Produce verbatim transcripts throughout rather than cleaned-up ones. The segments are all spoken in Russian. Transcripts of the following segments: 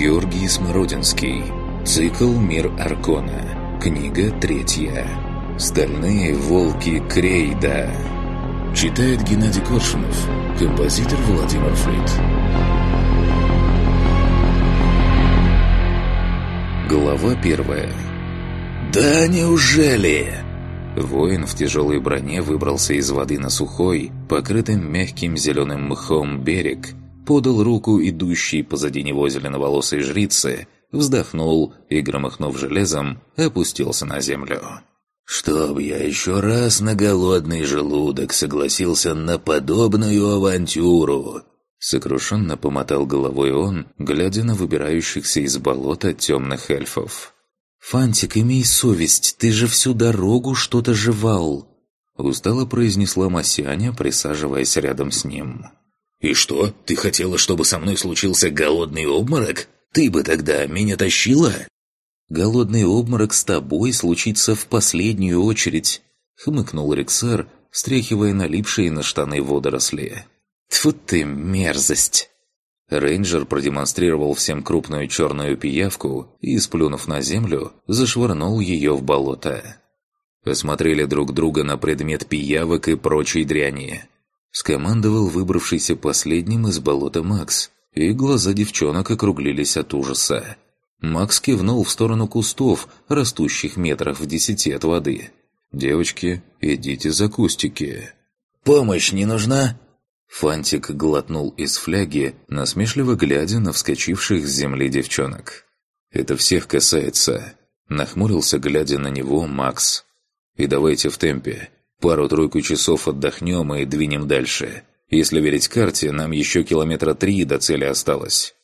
Георгий Смородинский. Цикл «Мир Аркона». Книга третья. «Стальные волки Крейда». Читает Геннадий Коршунов. Композитор Владимир Фрид. Глава первая. «Да неужели?» Воин в тяжелой броне выбрался из воды на сухой, покрытым мягким зеленым мхом берег, подал руку идущей позади него зеленоволосой жрице, вздохнул и, громыхнув железом, опустился на землю. «Чтоб я еще раз на голодный желудок согласился на подобную авантюру!» Сокрушенно помотал головой он, глядя на выбирающихся из болота темных эльфов. «Фантик, имей совесть, ты же всю дорогу что-то жевал!» Устало произнесла Масяня, присаживаясь рядом с ним. «И что, ты хотела, чтобы со мной случился голодный обморок? Ты бы тогда меня тащила?» «Голодный обморок с тобой случится в последнюю очередь», — хмыкнул Рексар, стряхивая налипшие на штаны водоросли. «Тьфу ты, мерзость!» Рейнджер продемонстрировал всем крупную черную пиявку и, сплюнув на землю, зашвырнул ее в болото. Посмотрели друг друга на предмет пиявок и прочей дряни. Скомандовал выбравшийся последним из болота Макс, и глаза девчонок округлились от ужаса. Макс кивнул в сторону кустов, растущих метрах в десяти от воды. «Девочки, идите за кустики». «Помощь не нужна?» Фантик глотнул из фляги, насмешливо глядя на вскочивших с земли девчонок. «Это всех касается», — нахмурился, глядя на него, Макс. «И давайте в темпе. Пару-тройку часов отдохнем и двинем дальше. Если верить карте, нам еще километра три до цели осталось».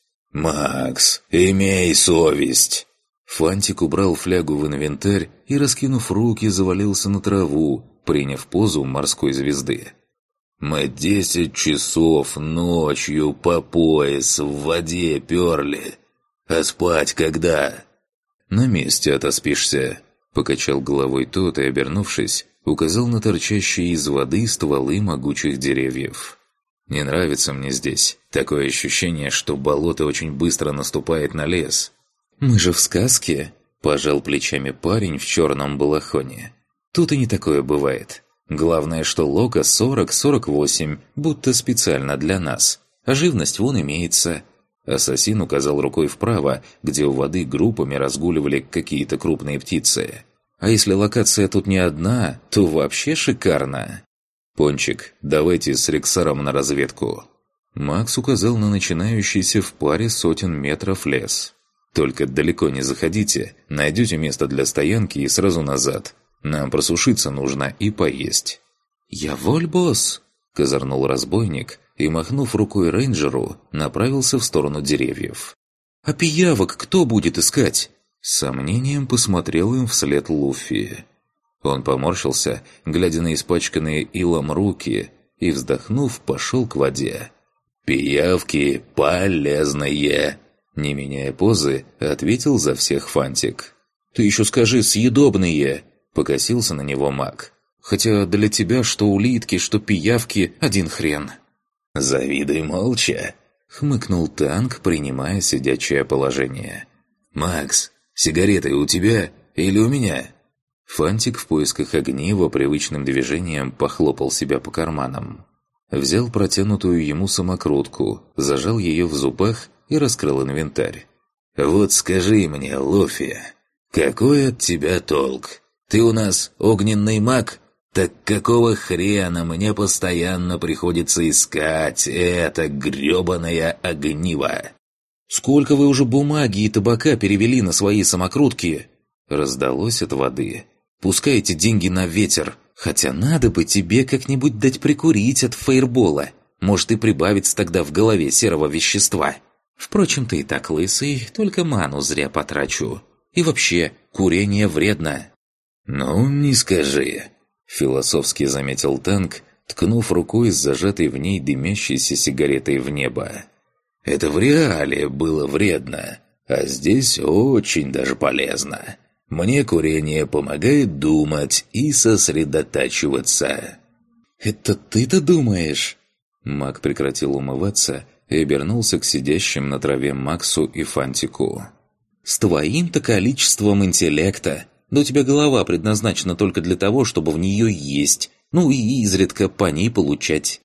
«Макс, имей совесть!» Фантик убрал флягу в инвентарь и, раскинув руки, завалился на траву, приняв позу морской звезды. «Мы десять часов ночью по пояс в воде перли. А спать когда?» «На месте отоспишься», — покачал головой тот и, обернувшись, указал на торчащие из воды стволы могучих деревьев. «Не нравится мне здесь. Такое ощущение, что болото очень быстро наступает на лес». «Мы же в сказке», — пожал плечами парень в черном балахоне. «Тут и не такое бывает. Главное, что лока сорок сорок восемь, будто специально для нас. А живность вон имеется». Ассасин указал рукой вправо, где у воды группами разгуливали какие-то крупные птицы. «А если локация тут не одна, то вообще шикарно». «Пончик, давайте с Рексаром на разведку». Макс указал на начинающийся в паре сотен метров лес. «Только далеко не заходите, найдете место для стоянки и сразу назад. Нам просушиться нужно и поесть». «Я воль, босс!» – козырнул разбойник и, махнув рукой рейнджеру, направился в сторону деревьев. «А пиявок кто будет искать?» С сомнением посмотрел им вслед Луфи. Он поморщился, глядя на испачканные илом руки, и, вздохнув, пошел к воде. «Пиявки полезные!» Не меняя позы, ответил за всех Фантик. «Ты еще скажи, съедобные!» Покосился на него маг. «Хотя для тебя что улитки, что пиявки – один хрен». «Завидуй молча!» – хмыкнул танк, принимая сидячее положение. «Макс, сигареты у тебя или у меня?» Фантик в поисках огнива привычным движением похлопал себя по карманам. Взял протянутую ему самокрутку, зажал ее в зубах и раскрыл инвентарь. «Вот скажи мне, Луфи, какой от тебя толк? Ты у нас огненный маг? Так какого хрена мне постоянно приходится искать это грёбаное огниво?» «Сколько вы уже бумаги и табака перевели на свои самокрутки?» Раздалось от воды. «Пускайте деньги на ветер. Хотя надо бы тебе как-нибудь дать прикурить от фейербола. Может и прибавится тогда в голове серого вещества. Впрочем, ты и так лысый, только ману зря потрачу. И вообще, курение вредно». «Ну, не скажи», — философски заметил танк, ткнув рукой с зажатой в ней дымящейся сигаретой в небо. «Это в реале было вредно, а здесь очень даже полезно. Мне курение помогает думать и сосредотачиваться». «Это ты-то думаешь?» Маг прекратил умываться и обернулся к сидящим на траве Максу и Фантику. «С твоим-то количеством интеллекта! Да у тебя голова предназначена только для того, чтобы в нее есть, ну и изредка по ней получать».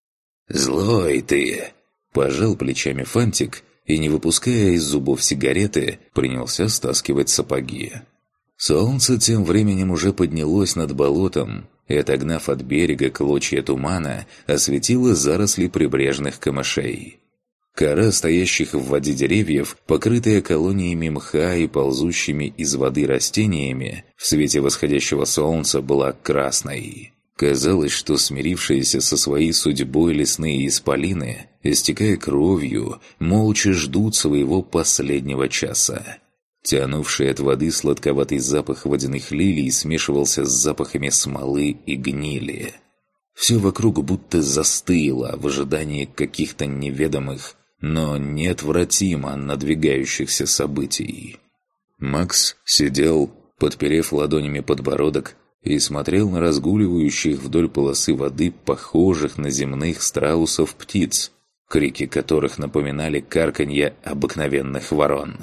«Злой ты!» – пожал плечами Фантик и, не выпуская из зубов сигареты, принялся стаскивать сапоги. Солнце тем временем уже поднялось над болотом и, отогнав от берега клочья тумана, осветило заросли прибрежных камышей. Кора стоящих в воде деревьев, покрытая колониями мха и ползущими из воды растениями, в свете восходящего солнца была красной. Казалось, что смирившиеся со своей судьбой лесные исполины, истекая кровью, молча ждут своего последнего часа. Тянувший от воды сладковатый запах водяных лилий смешивался с запахами смолы и гнили. Все вокруг будто застыло в ожидании каких-то неведомых, но неотвратимо надвигающихся событий. Макс сидел, подперев ладонями подбородок, и смотрел на разгуливающих вдоль полосы воды похожих на земных страусов птиц, крики которых напоминали карканье обыкновенных ворон.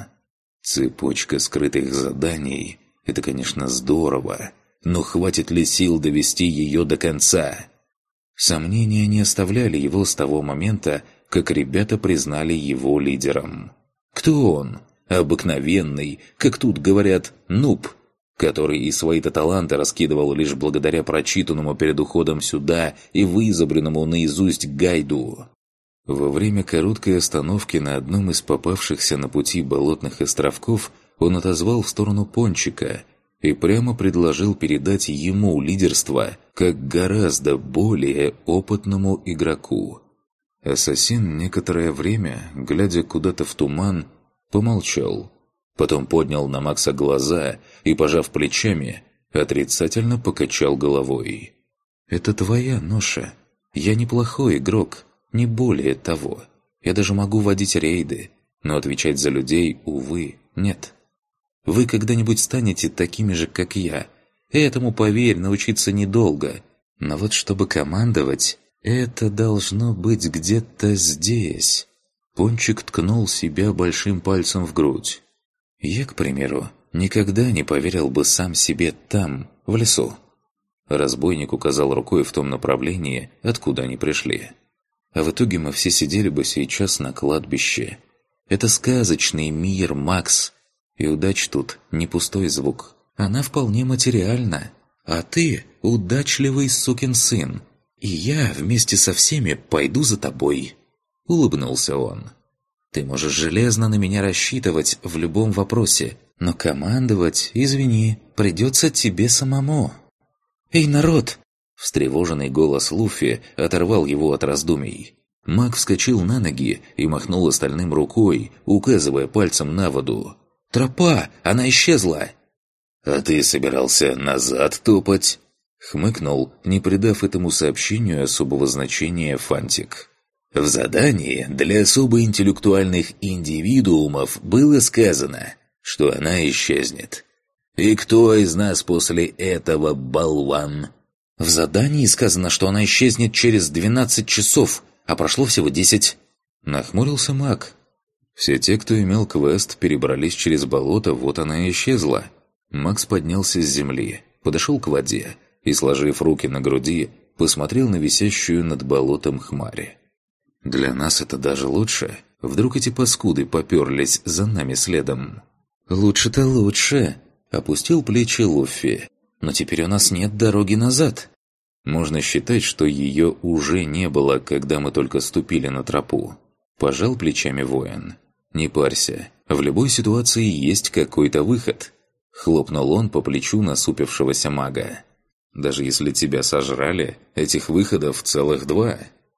Цепочка скрытых заданий – это, конечно, здорово, но хватит ли сил довести ее до конца? Сомнения не оставляли его с того момента, как ребята признали его лидером. Кто он? Обыкновенный, как тут говорят, нуб, который и свои-то таланты раскидывал лишь благодаря прочитанному перед уходом сюда и вызубренному наизусть гайду. Во время короткой остановки на одном из попавшихся на пути болотных островков он отозвал в сторону Пончика и прямо предложил передать ему лидерство как гораздо более опытному игроку. Ассасин некоторое время, глядя куда-то в туман, помолчал. Потом поднял на Макса глаза и, пожав плечами, отрицательно покачал головой. «Это твоя ноша. Я неплохой игрок, не более того. Я даже могу водить рейды, но отвечать за людей, увы, нет. Вы когда-нибудь станете такими же, как я. Этому, поверь, научиться недолго. Но вот чтобы командовать, это должно быть где-то здесь». Пончик ткнул себя большим пальцем в грудь. «Я, к примеру, никогда не поверил бы сам себе там, в лесу». Разбойник указал рукой в том направлении, откуда они пришли. «А в итоге мы все сидели бы сейчас на кладбище. Это сказочный мир, Макс. И удача тут не пустой звук. Она вполне материальна. А ты удачливый сукин сын. И я вместе со всеми пойду за тобой». Улыбнулся он. «Ты можешь железно на меня рассчитывать в любом вопросе, но командовать, извини, придется тебе самому». «Эй, народ!» Встревоженный голос Луффи оторвал его от раздумий. Маг вскочил на ноги и махнул остальным рукой, указывая пальцем на воду. «Тропа! Она исчезла!» «А ты собирался назад топать?» Хмыкнул, не придав этому сообщению особого значения, Фантик. В задании для особо интеллектуальных индивидуумов было сказано, что она исчезнет. И кто из нас после этого болван? В задании сказано, что она исчезнет через двенадцать часов, а прошло всего десять. Нахмурился маг. Все те, кто имел квест, перебрались через болото, вот она и исчезла. Макс поднялся с земли, подошел к воде и, сложив руки на груди, посмотрел на висящую над болотом хмарь. «Для нас это даже лучше. Вдруг эти паскуды поперлись за нами следом?» «Лучше-то лучше», — опустил плечи Луффи. «Но теперь у нас нет дороги назад». «Можно считать, что ее уже не было, когда мы только ступили на тропу». Пожал плечами воин. «Не парься, в любой ситуации есть какой-то выход». Хлопнул он по плечу насупившегося мага. «Даже если тебя сожрали, этих выходов целых два».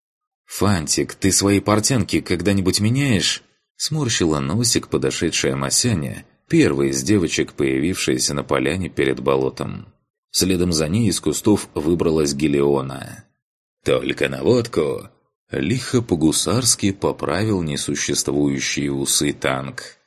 «Фантик, ты свои портянки когда-нибудь меняешь?» Сморщила носик подошедшая Масяня, первая из девочек, появившаяся на поляне перед болотом. Следом за ней из кустов выбралась Гелиона. «Только на водку!» Лихо по-гусарски поправил несуществующие усы танк.